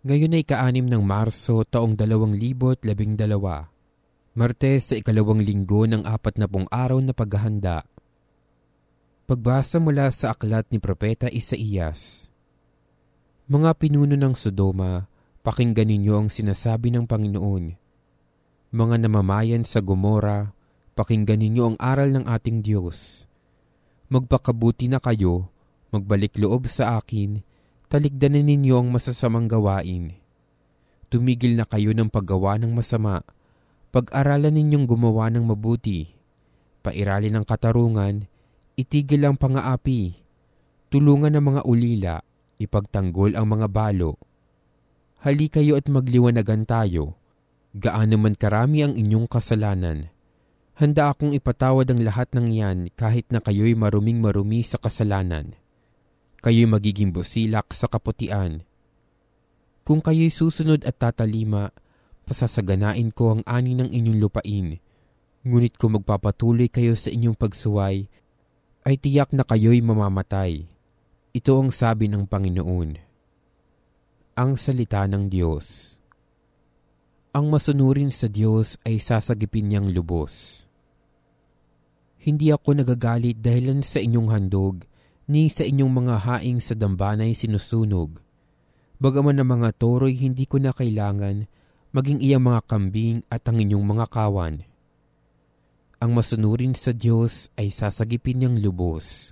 Ngayon ay 6 ng Marso taong 2012, Martes sa 2 linggo ng 40 araw na paghahanda. Pagbasa mula sa aklat ni Propeta Isaías. Mga pinuno ng Sodoma, pakinggan ninyo ang sinasabi ng Panginoon. Mga namamayan sa Gomora, pakinggan ninyo ang aral ng ating Diyos. Magpakabuti na kayo, magbalik loob sa akin, talikdanan ninyo ang masasamang gawain. Tumigil na kayo ng paggawa ng masama, pag-aralan ninyong gumawa ng mabuti. Pairalin ang katarungan, itigil ang pang-aapi, tulungan ang mga ulila, ipagtanggol ang mga balo. Hali kayo at magliwanagan tayo, gaano man karami ang inyong kasalanan. Handa akong ipatawad ang lahat ng iyan kahit na kayo'y maruming-marumi sa kasalanan. Kayo'y magiging busilak sa kaputian. Kung kayo'y susunod at tatalima, pasasaganain ko ang ani ng inyong lupain. Ngunit kung magpapatuloy kayo sa inyong pagsuway, ay tiyak na kayo'y mamamatay. Ito ang sabi ng Panginoon. Ang salita ng Diyos. Ang masunurin sa Diyos ay sasagipin niyang lubos. Hindi ako nagagalit dahilan sa inyong handog, ni sa inyong mga haing sa dambanay sinusunog. Bagaman ang mga toro'y hindi ko na kailangan, maging iyang mga kambing at ang inyong mga kawan. Ang masunurin sa Diyos ay sasagipin niyang lubos.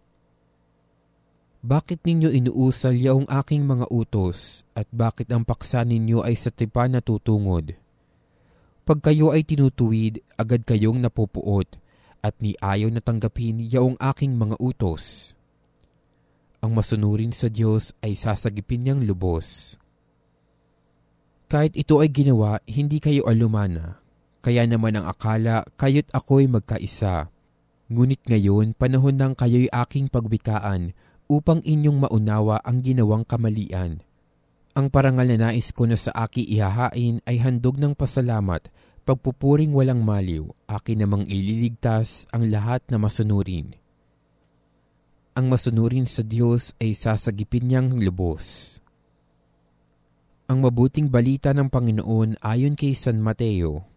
Bakit ninyo inuusal yaong aking mga utos, at bakit ang paksa ninyo ay sa tipan na tutungod? Pag kayo ay tinutuwid, agad kayong napupuot, at ni ayaw na tanggapin yaong aking mga utos. Ang masunurin sa Diyos ay sasagipin niyang lubos. Kahit ito ay ginawa, hindi kayo alumana. Kaya naman ang akala, kayo't ako'y magkaisa. Ngunit ngayon, panahon nang kayo'y aking pagwikaan, upang inyong maunawa ang ginawang kamalian. Ang parangal na nais ko na sa aki ihahain ay handog ng pasalamat, pagpupuring walang maliw, akin namang ililigtas ang lahat na masunurin. Ang masunurin sa Diyos ay sasagipin niyang lubos. Ang mabuting balita ng Panginoon ayon kay San Mateo.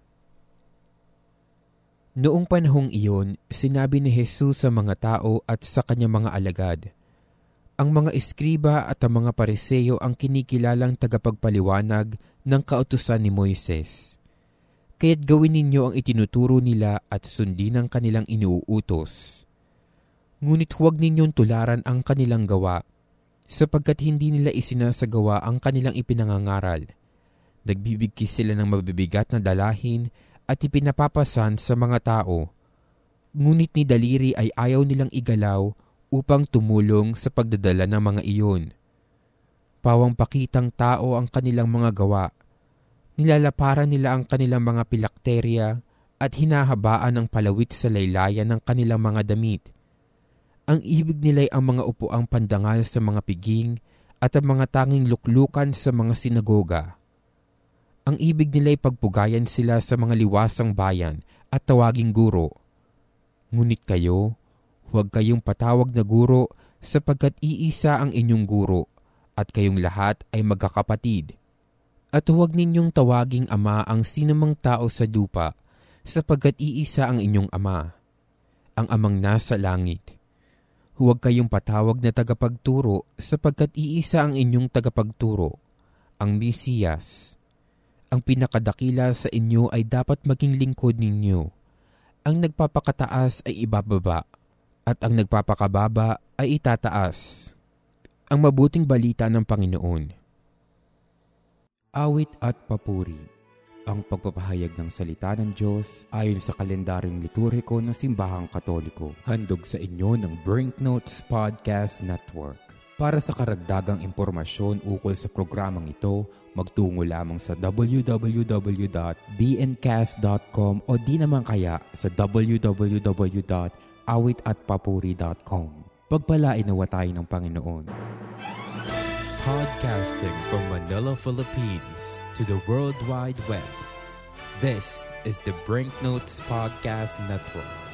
Noong panahong iyon, sinabi ni Jesus sa mga tao at sa kanyang mga alagad, ang mga eskriba at ang mga Pariseo ang kinikilalang tagapagpaliwanag ng kautusan ni Moises. Kaya't gawin ninyo ang itinuturo nila at sundin ang kanilang inuutos. Ngunit huwag ninyong tularan ang kanilang gawa, sapagkat hindi nila isinasagawa ang kanilang ipinangangaral. Nagbibigkis sila ng mabibigat na dalahin at ipinapapasan sa mga tao. Ngunit ni daliri ay ayaw nilang igalaw upang tumulong sa pagdadala ng mga iyon. Pawang pakitang tao ang kanilang mga gawa. Nilalaparan nila ang kanilang mga pilakterya at hinahabaan ang palawit sa laylayan ng kanilang mga damit. Ang ibig nila'y ang mga upuang pandangal sa mga piging at ang mga tanging luklukan sa mga sinagoga. Ang ibig nila'y pagpugayan sila sa mga liwasang bayan at tawaging guro. Ngunit kayo, huwag kayong patawag na guro sapagkat iisa ang inyong guro at kayong lahat ay magkakapatid. At huwag ninyong tawaging ama ang sinumang tao sa lupa sapagkat iisa ang inyong ama, ang amang nasa langit. Huwag kayong patawag na tagapagturo sapagkat iisa ang inyong tagapagturo, ang Mesiyas. Ang pinakadakila sa inyo ay dapat maging lingkod ninyo. Ang nagpapakataas ay ibababa, at ang nagpapakababa ay itataas. Ang mabuting balita ng Panginoon. Awit at papuri. Ang pagpapahayag ng salita ng Diyos ayon sa kalendaryong liturhiko ng Simbahang Katoliko. Handog sa inyo ng Brinknotes Podcast Network. Para sa karagdagang impormasyon ukol sa programang ito, magtungo lamang sa www.bncast.com o di naman kaya sa www.awitatpapuri.com. Pagpalain nawa tayo ng Panginoon. Podcasting from Manila, Philippines to the World Wide Web. This is the Brinknotes Podcast Network.